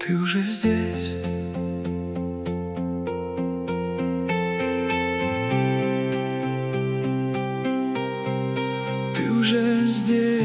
Ты уже здесь. Ты уже здесь.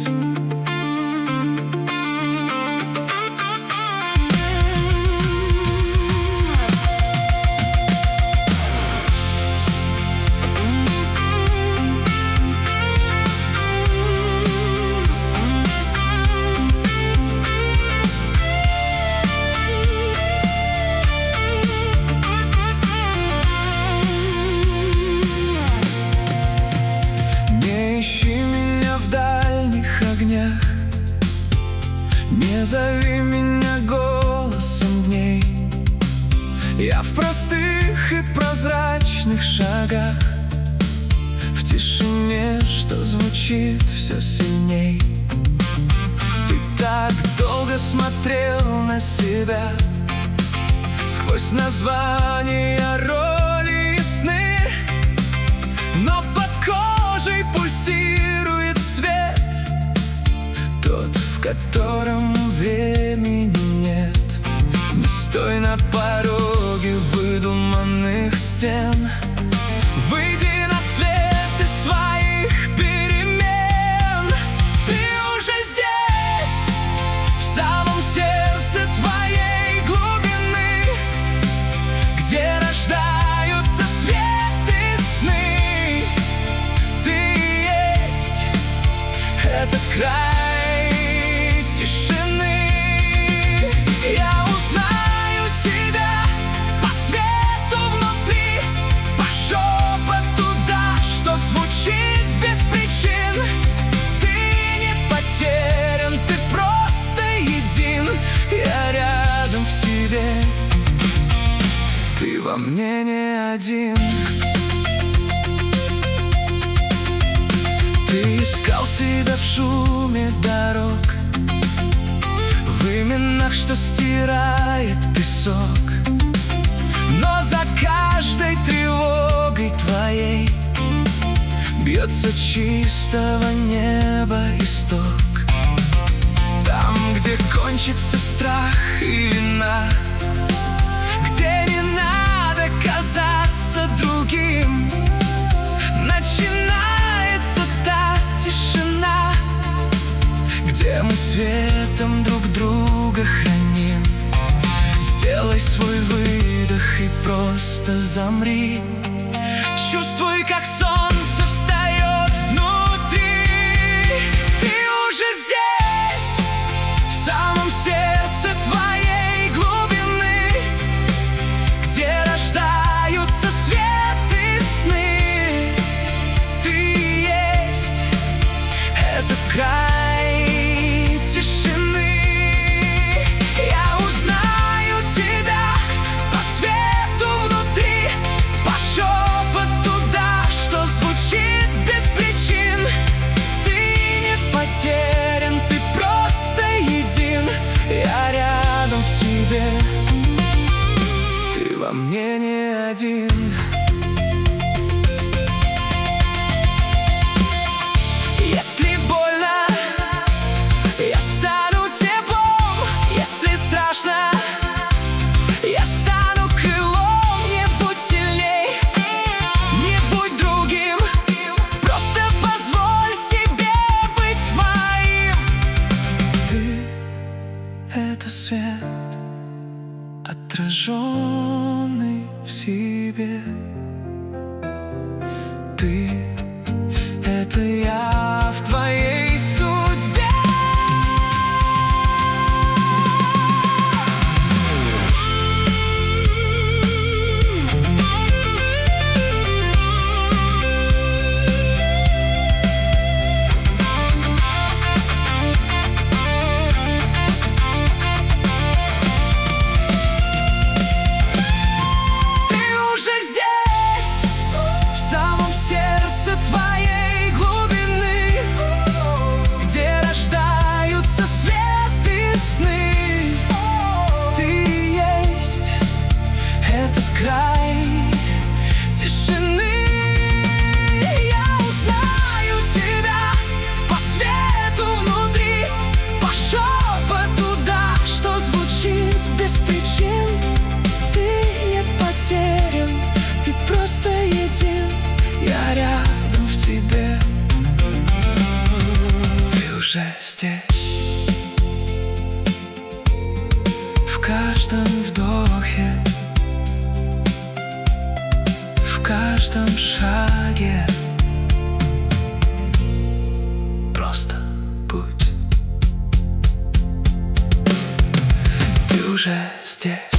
Не зови меня голосом дней. Я в простых и прозрачных шагах, в тишине, что звучит все сильней. Ты так долго смотрел на себя, сквозь названия, роли и сны, но под кожей пульсирует свет, тот, в котором времени нет. Не стой на пороге выдуманных стен. Выйди на свет из своих перемен. Ты уже здесь, в самом сердце твоей глубины, где рождаются свет и сны. Ты есть этот край тишины. Я узнаю тебя по свету внутри, по шепоту, да, что звучит без причин. Ты не потерян, ты просто един. Я рядом в тебе, ты во мне не один. Ты искал себя в шуме дорог, в именах, что стирает песок. Но за каждой тревогой твоей бьется чистого неба исток. Там, где кончится страх и вина, где не надо казаться другим, начинается та тишина, где мы светом друг друга храним. Сделай свой выдох и просто замри. Чувствуй, как солнце встает внутри. Ты уже здесь, в самом сердце твоей глубины, где рождаются свет и сны. Ты есть этот край тишины. Я узнаю тебя по свету внутри, по шепоту, да, что звучит без причин. Ты не потерян, ты просто един. Я рядом в тебе, ты во мне не один. Если больно, я стану теплом. Если страшно, я стану крылом. Не будь сильней, не будь другим, просто позволь себе быть моим. Ты — это свет, отраженный в себе. Ты — это я в твоей судьбе. Ты уже здесь, в самом сердце уже здесь. В каждом вдохе, в каждом шаге. Просто будь. Ты уже здесь.